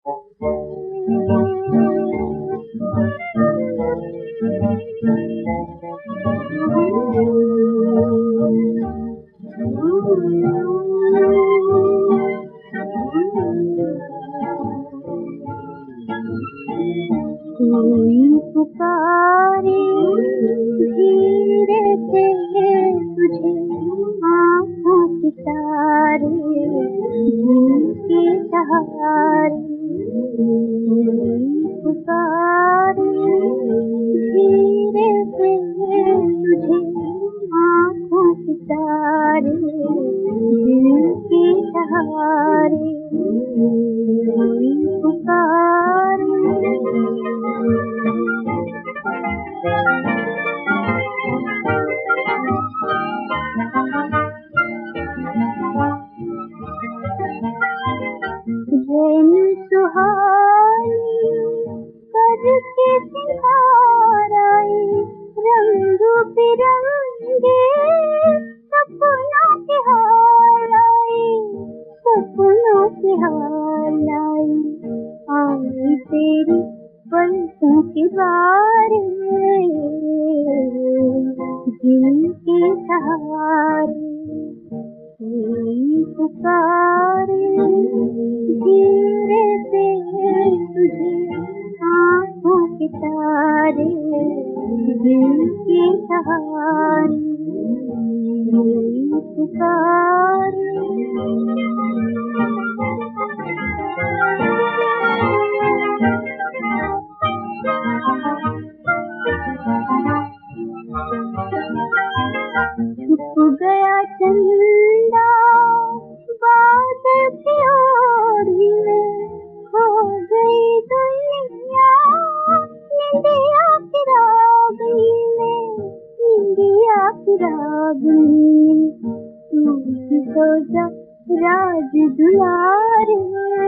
कोई पुकारे धीरे से तुझे, आँखों के तारे दिल के सहारे। कोई पुकारे धीरे से तुझे, आँखों के तारे दिल के सहारे। कोई पुकारे रैन सुहानी करके सिंगाराए, रंग बिरंगे सपनों के हाल आए, सपनों के हाल आए। आई तेरी पलकों के बारे दिल के सहारे। कोई पुकारे धीरे से तुझे, आँखों के तारे दिल के सहारे। कोई पुकारे छुप गया चंदा बादल की ओढ़ी में, हो गई दुनिया निंदिया की रागनी में, निंदिया की रागनी में। तू भी सो जा राज दुलारे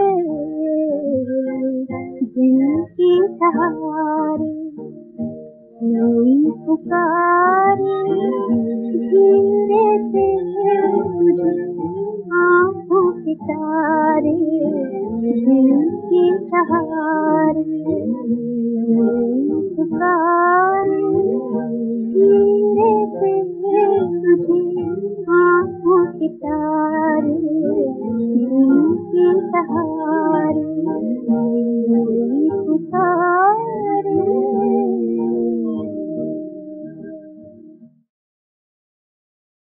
दिल के सहारे। कोई पुकारे धीरे से तुझे,